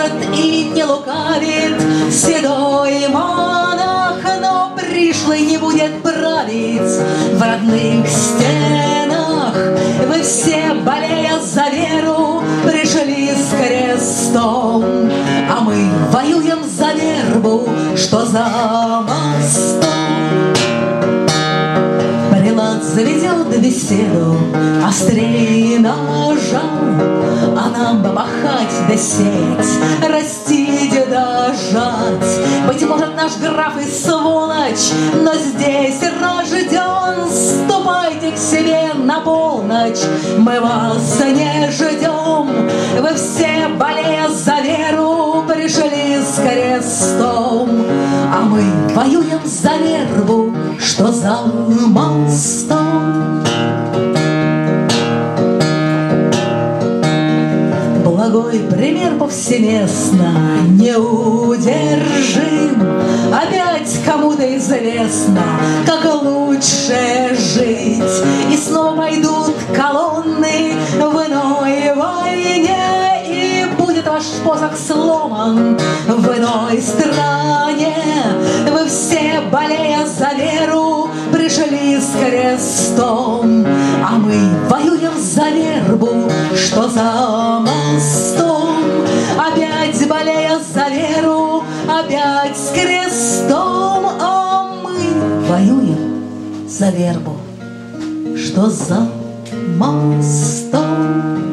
лжет и не лукавит седой монах, но пришлый не будет править в родных стенах. Вы все, болея за веру, пришли с крестом, а мы воюем за вербу, что за мостом. Прилад заведет беседу острее ножа, а нам бы махать да сеть, растить да жать. Быть может, наш граф и сволочь, но здесь рожден. Ступайте к себе на полночь, мы вас не ждем. Вы все, болея за веру, пришли с крестом, а мы воюем за вербу, что за мостом. Благой пример повсеместно неудержим. Опять кому-то известно, как лучше жить. И снова пойдут колонны в иной войне, и будет ваш посох сломан в иной стране. Вы все, болея за веру, пришли с крестом, а мы воюем за вербу, что за мостом. Опять болея за веру, опять с крестом, а мы воюем за вербу, что за мостом.